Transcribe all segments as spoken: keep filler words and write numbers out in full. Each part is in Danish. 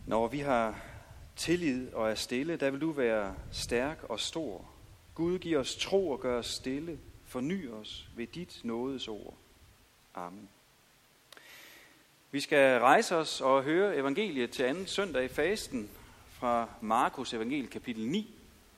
Når vi har tillid og er stille, der vil du være stærk og stor. Gud, giv os tro og gør os stille. Forny os ved dit nådes ord. Amen. Vi skal rejse os og høre evangeliet til anden søndag i fasten fra Markus evangeliet kapitel ni.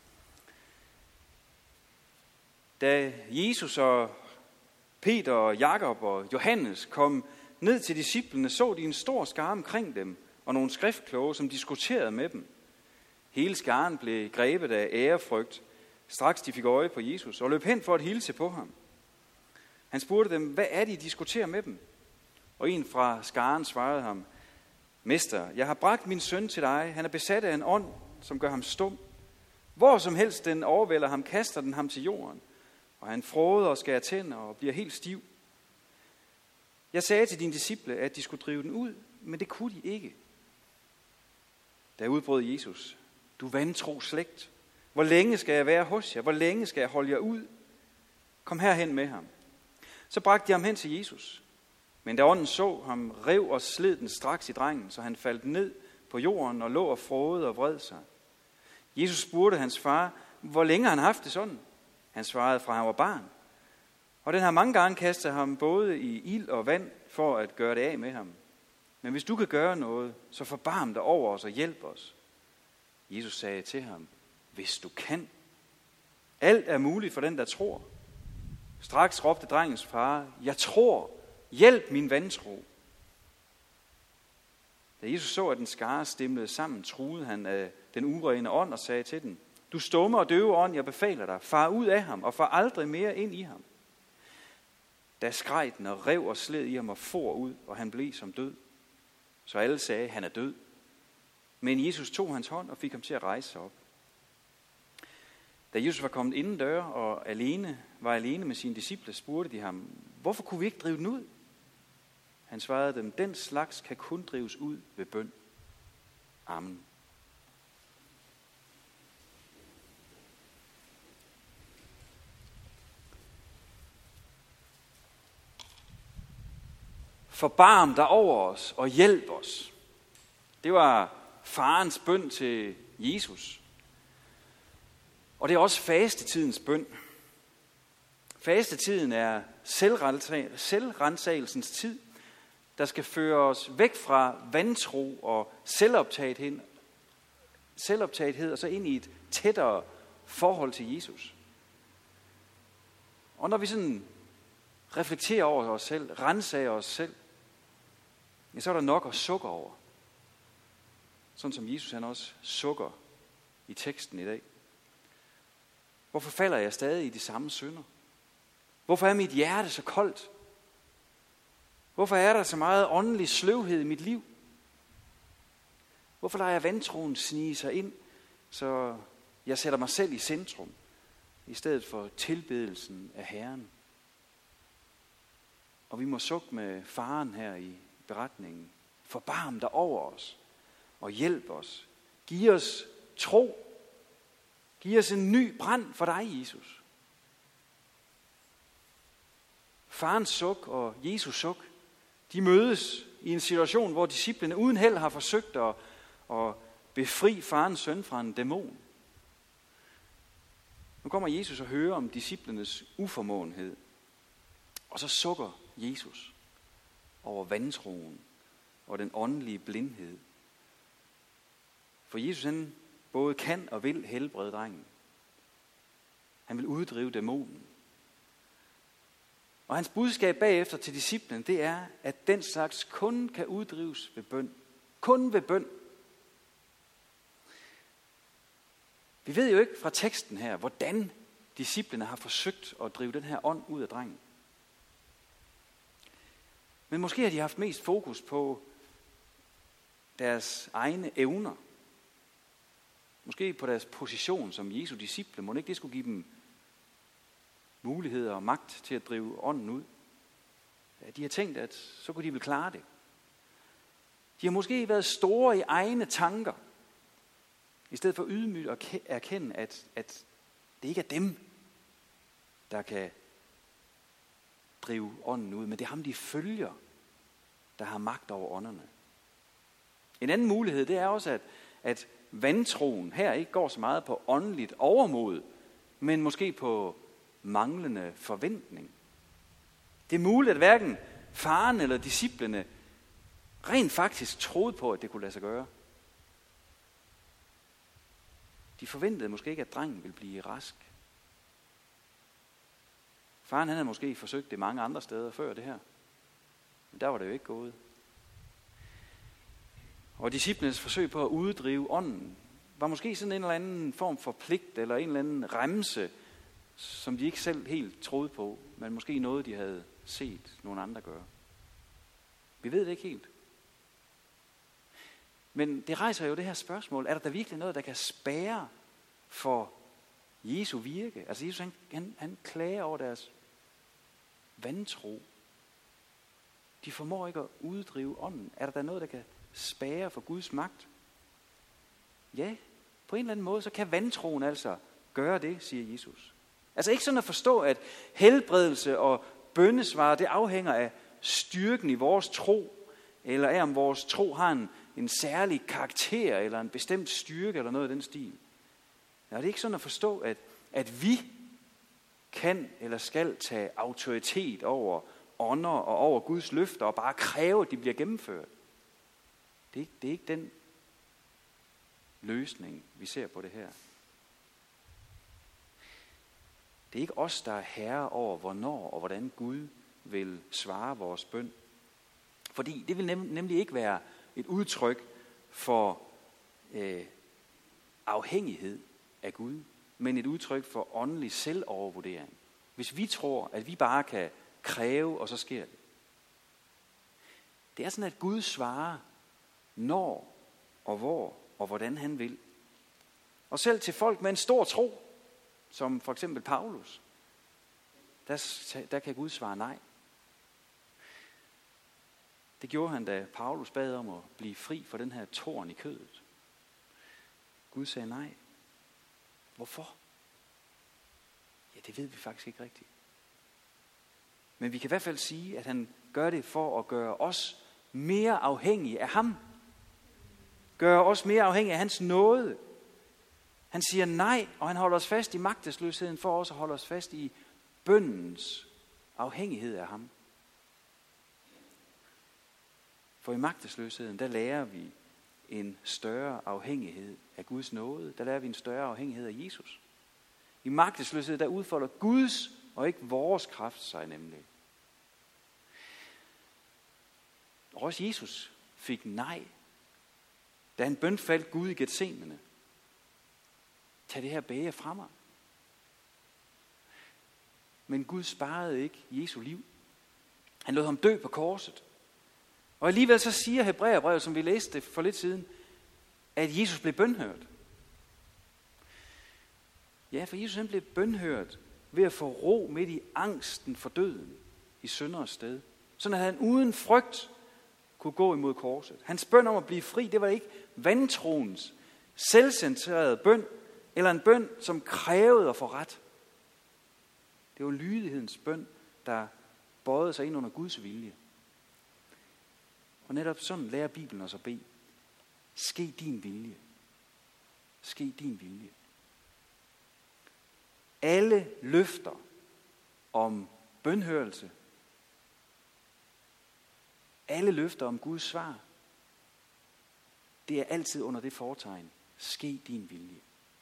Da Jesus og Peter og Jakob og Johannes kom ned til disciplene, så de en stor skare omkring dem og nogle skriftkloge, som diskuterede med dem. Hele skaren blev grebet af ærefrygt, straks de fik øje på Jesus og løb hen for at hilse på ham. Han spurgte dem, hvad er det, I diskuterer med dem? Og en fra skaren svarede ham, Mester, jeg har bragt min søn til dig. Han er besat af en ånd, som gør ham stum. Hvor som helst den overvælder ham, kaster den ham til jorden. Og han fråder og skærer tænder og bliver helt stiv. Jeg sagde til dine disciple, at de skulle drive den ud, men det kunne de ikke. Da udbrød Jesus, du vantro slægt. Hvor længe skal jeg være hos jer? Hvor længe skal jeg holde jer ud? Kom herhen med ham. Så bragte de ham hen til Jesus. Men da ånden så ham, rev og sled den straks i drengen, så han faldt ned på jorden og lå og frådede og vred sig. Jesus spurgte hans far, hvor længe han haft det sådan? Han svarede, fra han var barn. Og den har mange gange kastet ham både i ild og vand for at gøre det af med ham. Men hvis du kan gøre noget, så forbarm dig over os og hjælp os. Jesus sagde til ham, hvis du kan. Alt er muligt for den, der tror. Straks råbte drengens far, jeg tror, hjælp min vantro. Da Jesus så, at den skare stimlede sammen, truede han af den urene ånd og sagde til den, du stumme og døve ånd, jeg befaler dig, far ud af ham og far aldrig mere ind i ham. Da skreg den og rev og sled i ham og for ud, og han blev som død. Så alle sagde, han er død. Men Jesus tog hans hånd og fik ham til at rejse sig op. Da Jesus var kommet inden døre og alene, var alene med sine disciple, spurgte de ham, hvorfor kunne vi ikke drive den ud? Han svarede dem, den slags kan kun drives ud ved bøn. Amen. Forbarm dig over os og hjælp os. Det var farens bøn til Jesus. Og det er også fastetidens bøn. Fastetiden er selvrensagelsens tid, der skal føre os væk fra vantro og selvoptagethed, selvoptagethed og så ind i et tættere forhold til Jesus. Og når vi sådan reflekterer over os selv, renser os selv, ja, så er der nok at sukke over. Sådan som Jesus han også sukker i teksten i dag. Hvorfor falder jeg stadig i de samme synder? Hvorfor er mit hjerte så koldt? Hvorfor er der så meget åndelig sløvhed i mit liv? Hvorfor lader jeg vantroen snige sig ind, så jeg sætter mig selv i centrum, i stedet for tilbedelsen af Herren? Og vi må sukke med faren her i beretningen. Forbarm dig over os og hjælp os. Giv os tro. Giv os en ny brand for dig, Jesus. Farens suk og Jesus suk, de mødes i en situation, hvor disciplene uden held har forsøgt at, at befri farens søn fra en dæmon. Nu kommer Jesus og hører om disciplenes uformåenhed. Og så sukker Jesus over vantroen og den åndelige blindhed. For Jesus han både kan og vil helbrede drengen. Han vil uddrive dæmonen. Og hans budskab bagefter til disciplen, det er, at den slags kun kan uddrives ved bøn. Kun ved bøn. Vi ved jo ikke fra teksten her, hvordan disciplene har forsøgt at drive den her ånd ud af drengen. Men måske har de haft mest fokus på deres egne evner. Måske på deres position som Jesu disciple. Må ikke det skulle give dem muligheder og magt til at drive ånden ud? De har tænkt, at så kunne de vel klare det. De har måske været store i egne tanker, i stedet for ydmygt at erkende, at, at det ikke er dem, der kan drive ånden ud, men det er ham, de følger, der har magt over ånderne. En anden mulighed, det er også, at, at vantroen her ikke går så meget på åndeligt overmod, men måske på manglende forventning. Det er muligt, at hverken faren eller disciplene rent faktisk troede på, at det kunne lade sig gøre. De forventede måske ikke, at drengen ville blive rask. Faren han havde måske forsøgt det mange andre steder før det her. Men der var det jo ikke gået. Og disciplenes forsøg på at uddrive ånden var måske sådan en eller anden form for pligt, eller en eller anden remse, som de ikke selv helt troede på, men måske noget, de havde set nogle andre gøre. Vi ved det ikke helt. Men det rejser jo det her spørgsmål, er der da virkelig noget, der kan spærre for Jesu virke? Altså Jesus, han, han, han klager over deres vantro. De formår ikke at uddrive ånden. Er der da noget, der kan spærre for Guds magt? Ja, på en eller anden måde, så kan vantroen altså gøre det, siger Jesus. Altså ikke sådan at forstå, at helbredelse og bønnesvar, det afhænger af styrken i vores tro, eller af om vores tro har en, en særlig karakter, eller en bestemt styrke, eller noget af den stil. Ja, det er ikke sådan at forstå, at, at vi kan eller skal tage autoritet over ånder og over Guds løfter, og bare kræve, at de bliver gennemført. Det er ikke, det er ikke den løsning, vi ser på det her. Det er ikke os, der er herre over, hvornår og hvordan Gud vil svare vores bøn. Fordi det vil nem, nemlig ikke være et udtryk for øh, afhængighed af Gud, men et udtryk for åndelig selvovervurdering. Hvis vi tror, at vi bare kan kræve, og så sker det. Det er sådan, at Gud svarer, når og hvor og hvordan han vil. Og selv til folk med en stor tro, som for eksempel Paulus, der, der kan Gud svare nej. Det gjorde han, da Paulus bad om at blive fri for den her torn i kødet. Gud sagde nej. Hvorfor? Ja, det ved vi faktisk ikke rigtigt. Men vi kan i hvert fald sige, at han gør det for at gøre os mere afhængige af ham. Gøre os mere afhængige af hans nåde. Han siger nej, og han holder os fast i magtesløsheden for os at holde os fast i bønnens afhængighed af ham. For i magtesløsheden, der lærer vi en større afhængighed af Guds nåde. Der lærer vi en større afhængighed af Jesus. I magtesløshed, der udfolder Guds og ikke vores kraft sig nemlig. Og også Jesus fik nej, da han bønfaldt Gud i Getsemane. Tag det her bæger fra mig. Men Gud sparede ikke Jesu liv. Han lod ham dø på korset. Og alligevel så siger Hebræerbrevet, som vi læste for lidt siden, at Jesus blev bønhørt. Ja, for Jesus han blev bønhørt ved at få ro midt i angsten for døden i synders sted. Sådan at han uden frygt kunne gå imod korset. Hans bøn om at blive fri, det var ikke vantroens, selvcentrerede bøn, eller en bøn, som krævede at få ret. Det var lydighedens bøn, der bøjede sig ind under Guds vilje. Og netop sådan lærer Bibelen os at bede. Ske din vilje. Ske din vilje. Alle løfter om bønhørelse, alle løfter om Guds svar, det er altid under det fortegn. Ske din vilje.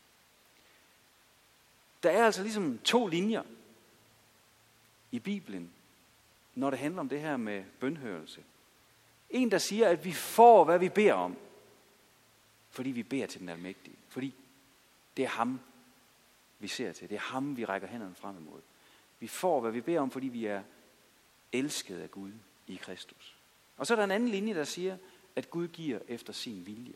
Der er altså ligesom to linjer i Bibelen, når det handler om det her med bønhørelse. En, der siger, at vi får, hvad vi beder om, fordi vi beder til den almægtige. Fordi det er ham, vi ser til. Det er ham, vi rækker hænderne frem imod. Vi får, hvad vi beder om, fordi vi er elsket af Gud i Kristus. Og så er der en anden linje, der siger, at Gud giver efter sin vilje.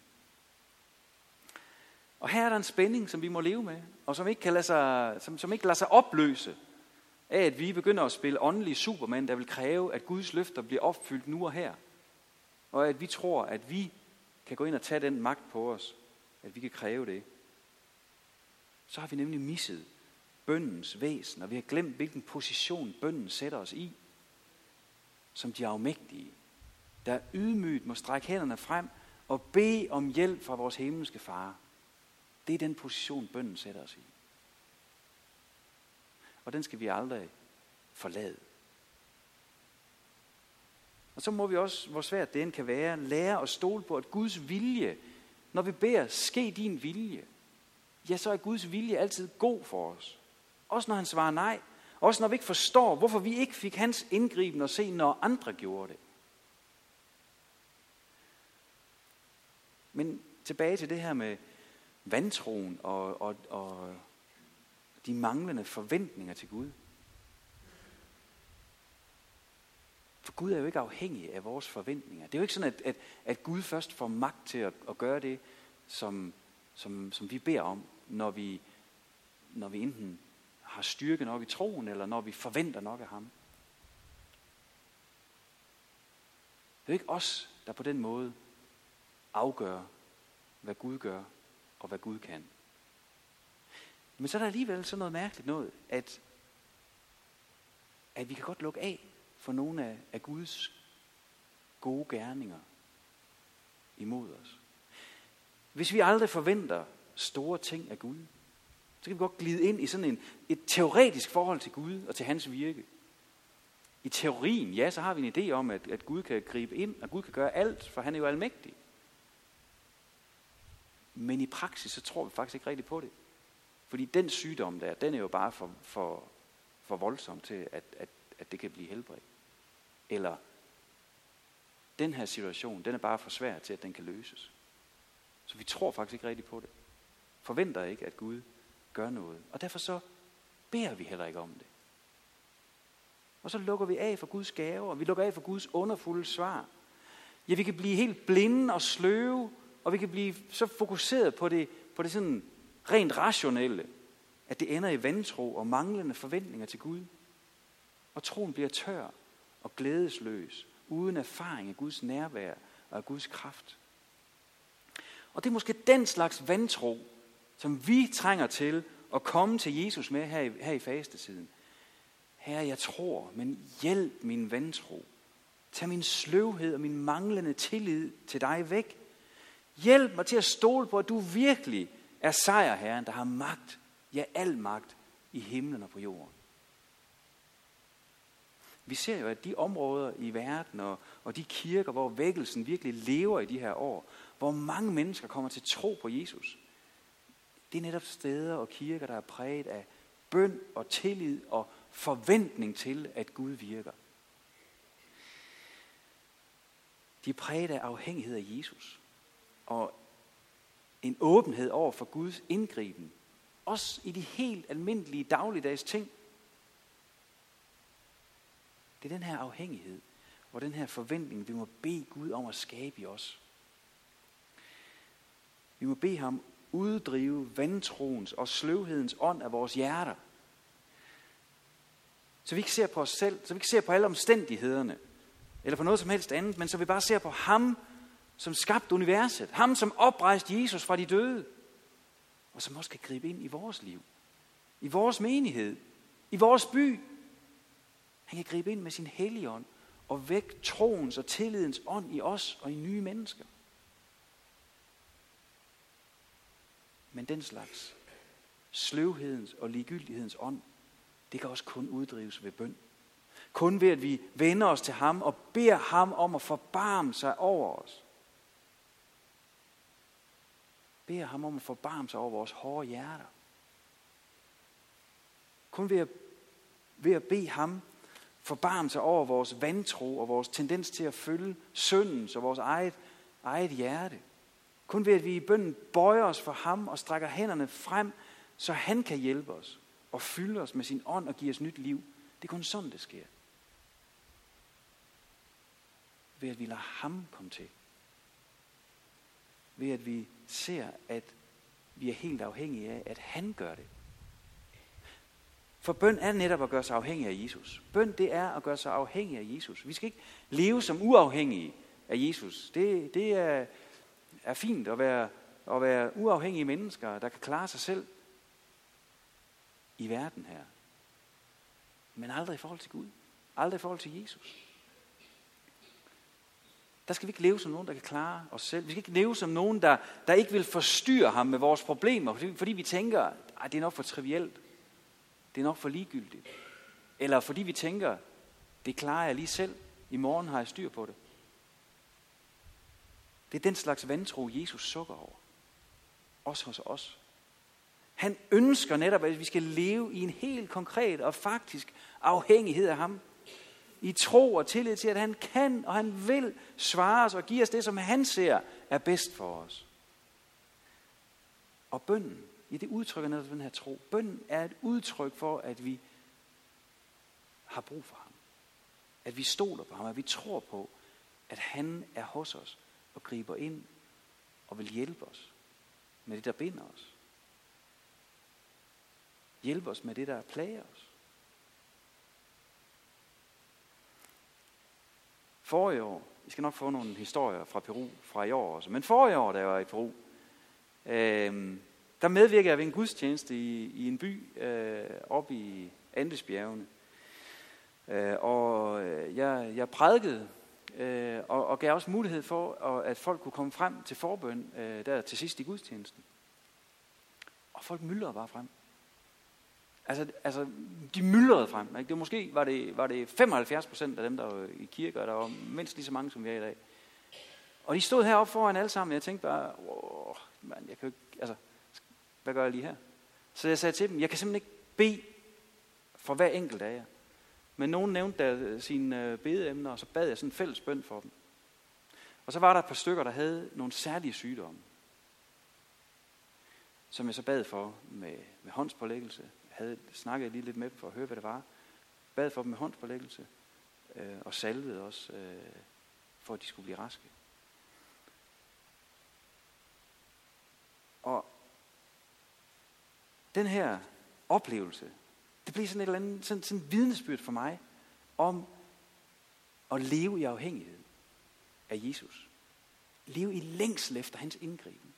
Og her er der en spænding, som vi må leve med, og som ikke, kan lade sig, som, som ikke lader sig opløse af, at vi begynder at spille åndelige supermænd, der vil kræve, at Guds løfter bliver opfyldt nu og her. Og at vi tror, at vi kan gå ind og tage den magt på os, at vi kan kræve det. Så har vi nemlig misset bønnens væsen, og vi har glemt, hvilken position bønnen sætter os i, som de afmægtige, der ydmygt må strække hænderne frem og bede om hjælp fra vores himmelske far. Det er den position, bønnen sætter os i. Og den skal vi aldrig forlade. Og så må vi også, hvor svært det end kan være, lære at stole på, at Guds vilje, når vi beder, ske din vilje, ja, så er Guds vilje altid god for os. Også når han svarer nej. Også når vi ikke forstår, hvorfor vi ikke fik hans indgriben og se, når andre gjorde det. Men tilbage til det her med vantroen og, og, og de manglende forventninger til Gud. For Gud er jo ikke afhængig af vores forventninger. Det er jo ikke sådan, at, at, at Gud først får magt til at, at gøre det, som, som, som vi beder om, når vi, når vi enten har styrke nok i troen, eller når vi forventer nok af ham. Det er ikke os, der på den måde afgør, hvad Gud gør, og hvad Gud kan. Men så er der alligevel sådan noget mærkeligt noget, at, at vi kan godt lukke af for nogle af, af Guds gode gerninger imod os. Hvis vi aldrig forventer store ting af Gud, så kan vi godt glide ind i sådan en, et teoretisk forhold til Gud og til hans virke. I teorien, ja, så har vi en idé om, at, at Gud kan gribe ind, og Gud kan gøre alt, for han er jo almægtig. Men i praksis, så tror vi faktisk ikke rigtig på det. Fordi den sygdom der, den er jo bare for, for, for voldsom til, at, at, at det kan blive helbredt. Eller den her situation, den er bare for svær til, at den kan løses. Så vi tror faktisk ikke rigtig på det. Forventer ikke, at Gud gør noget. Og derfor så beder vi heller ikke om det. Og så lukker vi af for Guds gaver, og vi lukker af for Guds underfulde svar. Ja, vi kan blive helt blinde og sløve, og vi kan blive så fokuseret på det, på det sådan rent rationelle, at det ender i vantro og manglende forventninger til Gud. Og troen bliver tør og glædesløs, uden erfaring af Guds nærvær og af Guds kraft. Og det er måske den slags vantro, som vi trænger til at komme til Jesus med her i, her i fastetiden. Herre, jeg tror, men hjælp min vantro. Tag min sløvhed og min manglende tillid til dig væk. Hjælp mig til at stole på, at du virkelig er sejrherren, der har magt, ja al magt i himlen og på jorden. Vi ser jo, at de områder i verden og, og de kirker, hvor vækkelsen virkelig lever i de her år, hvor mange mennesker kommer til tro på Jesus, det er netop steder og kirker, der er præget af bøn og tillid og forventning til, at Gud virker. De er præget af afhængighed af Jesus og en åbenhed over for Guds indgriben, også i de helt almindelige dagligdags ting. Det er den her afhængighed og den her forventning, vi må bede Gud om at skabe i os. Vi må bede ham uddrive vantroens og sløvhedens ånd af vores hjerter. Så vi ikke ser på os selv, så vi ikke ser på alle omstændighederne, eller på noget som helst andet, men så vi bare ser på ham, som skabte universet. Ham, som oprejste Jesus fra de døde, og som også kan gribe ind i vores liv, i vores menighed, i vores by. Han kan gribe ind med sin helligånd og vække troens og tillidens ånd i os og i nye mennesker. Men den slags sløvhedens og ligegyldighedens ånd, det kan også kun uddrives ved bøn. Kun ved, at vi vender os til ham og beder ham om at forbarme sig over os. Beder ham om at forbarme sig over vores hårde hjerter. Kun ved at, ved at bede ham forbarme sig over vores vantro og vores tendens til at følge syndens og vores eget, eget hjerte. Kun ved, at vi i bønnen bøjer os for ham og strækker hænderne frem, så han kan hjælpe os og fylde os med sin ånd og give os nyt liv. Det er kun sådan, det sker. Ved at vi lader ham komme til. Ved at vi ser, at vi er helt afhængige af, at han gør det. For bøn er netop at gøre sig afhængig af Jesus. Bøn, det er at gøre sig afhængig af Jesus. Vi skal ikke leve som uafhængige af Jesus. Det, det er, er fint at være, at være uafhængige mennesker, der kan klare sig selv i verden her. Men aldrig i forhold til Gud. Aldrig i forhold til Jesus. Der skal vi ikke leve som nogen, der kan klare os selv. Vi skal ikke leve som nogen, der, der ikke vil forstyrre ham med vores problemer, fordi, fordi vi tænker, at det er nok for trivielt. Det er nok for ligegyldigt. Eller fordi vi tænker, det klarer jeg lige selv. I morgen har jeg styr på det. Det er den slags vantro, Jesus sukker over. Også hos os. Han ønsker netop, at vi skal leve i en helt konkret og faktisk afhængighed af ham. I tro og tillid til, at han kan og han vil svare os og give os det, som han ser er bedst for os. Og bønnen, i det udtrykker netop den her tro. Bønnen er et udtryk for, at vi har brug for ham. At vi stoler på ham, at vi tror på, at han er hos os og griber ind og vil hjælpe os med det, der binder os. Hjælpe os med det, der plager os. Forrige år, I skal nok få nogle historier fra Peru fra i år også, men forrige år, da jeg var i Peru, øh, der medvirkede jeg ved en gudstjeneste i, i en by øh, oppe i Andesbjergene. Øh, og jeg, jeg prædikede øh, og, og gav også mulighed for, at folk kunne komme frem til forbøn øh, der til sidst i gudstjenesten. Og folk myldrede bare frem. Altså, altså de myldrede frem. Ikke? Det var måske var det, var det femoghalvfjerds procent af dem, der var i kirke, og der var mindst lige så mange, som vi er i dag. Og de stod heroppe foran alle sammen, og jeg tænkte bare, åh, man, jeg kan jo ikke, altså, hvad gør jeg lige her? Så jeg sagde til dem, jeg kan simpelthen ikke bede for hver enkelt af jer. Men nogen nævnte der sine bedeemner, og så bad jeg sådan en fælles bøn for dem. Og så var der et par stykker, der havde nogle særlige sygdomme, som jeg så bad for med, med håndspålæggelse. Jeg havde snakket lige lidt med dem for at høre, hvad det var. Bad for dem med håndspålæggelse, øh, og salvede også, øh, for at de skulle blive raske. Og den her oplevelse, det blev sådan et eller andet sådan, sådan vidnesbyrd for mig om at leve i afhængighed af Jesus. Leve i længsel efter hans indgriben.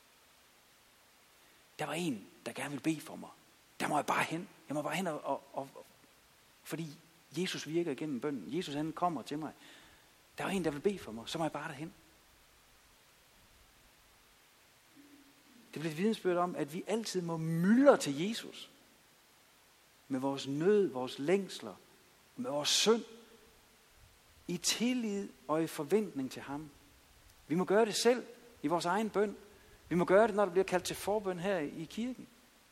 Der var en, der gerne ville bede for mig. Der må jeg bare hen. Jeg må bare hen og, og, og fordi Jesus virker igennem bønnen. Jesus han kommer til mig. Der var en, der vil bede for mig. Så må jeg bare derhen. Det blev et vidnesbyrd om, at vi altid må myldre til Jesus. Med vores nød, vores længsler, med vores synd. I tillid og i forventning til ham. Vi må gøre det selv i vores egen bøn. Vi må gøre det, når der bliver kaldt til forbøn her i kirken.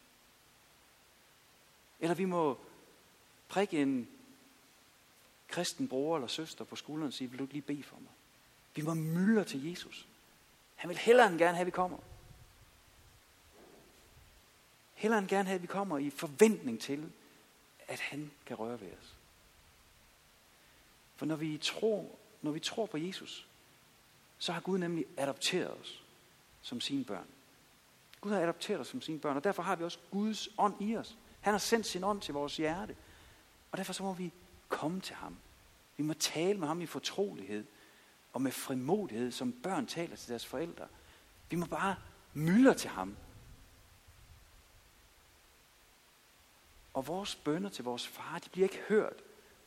Eller vi må prikke en kristen bror eller søster på skulderen og sige, vil du ikke lige bede for mig? Vi må myldre til Jesus. Han vil hellere end gerne have, at vi kommer. Hellere end gerne have, at vi kommer i forventning til, at han kan røre ved os. For når vi tror, når vi tror på Jesus, så har Gud nemlig adopteret os som sine børn. Gud har adopteret os som sine børn, og derfor har vi også Guds ånd i os. Han har sendt sin ånd til vores hjerte. Og derfor så må vi komme til ham. Vi må tale med ham i fortrolighed og med frimodighed, som børn taler til deres forældre. Vi må bare myldre til ham. Og vores bønner til vores far, de bliver ikke hørt.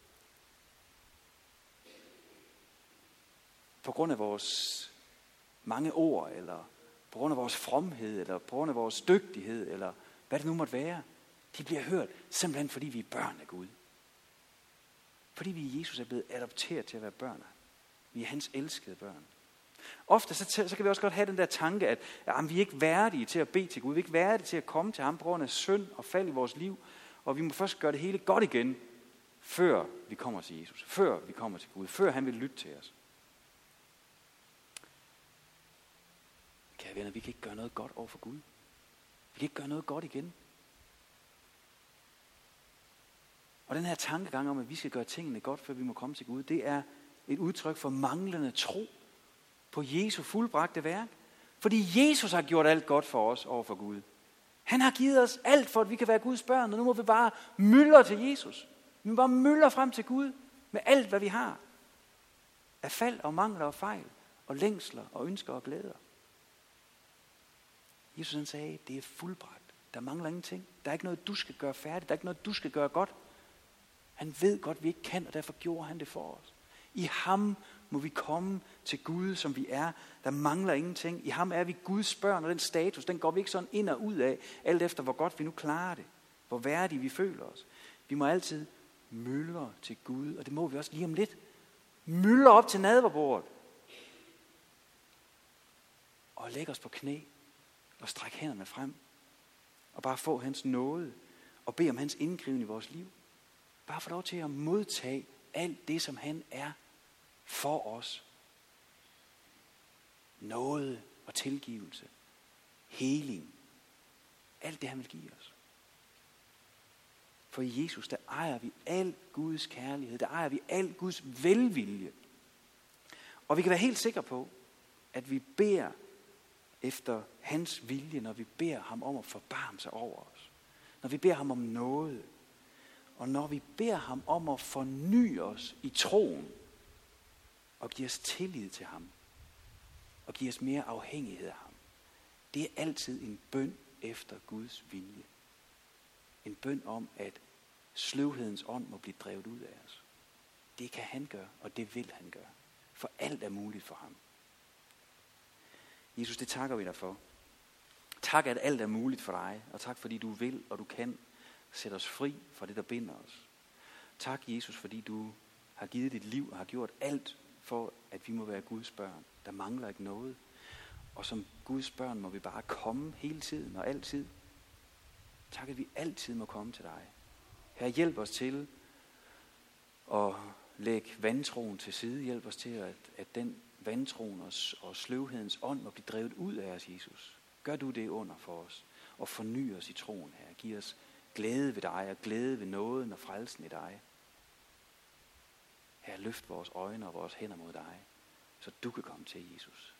På grund af vores mange ord, eller på grund af vores fromhed, eller på grund af vores dygtighed, eller hvad det nu måtte være. De bliver hørt simpelthen fordi vi er børn af Gud. Fordi vi i Jesus er blevet adopteret til at være børn. Vi er hans elskede børn. Ofte så, så kan vi også godt have den der tanke, at jamen, vi er ikke værdige til at bede til Gud. Vi er ikke værdige til at komme til ham på grund af synd og fald i vores liv. Og vi må først gøre det hele godt igen, før vi kommer til Jesus. Før vi kommer til Gud. Før han vil lytte til os. Kære venner, vi kan ikke gøre noget godt over for Gud. Vi kan ikke gøre noget godt igen. Og den her tankegang om, at vi skal gøre tingene godt, før vi må komme til Gud, det er et udtryk for manglende tro på Jesu fuldbragte værk. Fordi Jesus har gjort alt godt for os over for Gud. Han har givet os alt for, at vi kan være Guds børn, og nu må vi bare myldre til Jesus. Vi må bare myldre frem til Gud med alt, hvad vi har. Af fald og mangler og fejl, og længsler og ønsker og glæder. Jesus han sagde, det er fuldbragt. Der mangler ingenting. Der er ikke noget, du skal gøre færdigt. Der er ikke noget, du skal gøre godt. Han ved godt, vi ikke kan, og derfor gjorde han det for os. I ham må vi komme til Gud, som vi er. Der mangler ingenting. I ham er vi Guds børn, og den status, den går vi ikke sådan ind og ud af, alt efter hvor godt vi nu klarer det. Hvor værdige vi føler os. Vi må altid myldre til Gud, og det må vi også lige om lidt. Myldre op til nadverbordet. Og lægge os på knæ, og strække hænderne frem. Og bare få hans nåde, og bede om hans indgriben i vores liv. Bare få lov til at modtage alt det, som han er for os. Nåde og tilgivelse. Heling. Alt det, han vil give os. For i Jesus, der ejer vi al Guds kærlighed. Der ejer vi al Guds velvilje. Og vi kan være helt sikre på, at vi beder efter hans vilje, når vi beder ham om at forbarme sig over os. Når vi beder ham om noget. Og når vi beder ham om at forny os i troen. Og give os tillid til ham. Og give os mere afhængighed af ham. Det er altid en bøn efter Guds vilje. En bøn om, at sløvhedens ånd må blive drevet ud af os. Det kan han gøre, og det vil han gøre. For alt er muligt for ham. Jesus, det takker vi dig for. Tak, at alt er muligt for dig, og tak, fordi du vil, og du kan sætte os fri fra det, der binder os. Tak, Jesus, fordi du har givet dit liv og har gjort alt for, at vi må være Guds børn. Der mangler ikke noget. Og som Guds børn må vi bare komme hele tiden og altid. Tak, at vi altid må komme til dig. Herre, hjælp os til at lægge vantroen til side. Hjælp os til, at, at den vantroen og, og sløvhedens ånd må blive drevet ud af os, Jesus. Gør du det under for os, og forny os i troen, Herre. Giv os glæde ved dig, og glæde ved nåden og frelsen i dig. Herre, løft vores øjne og vores hænder mod dig, så du kan komme til, Jesus.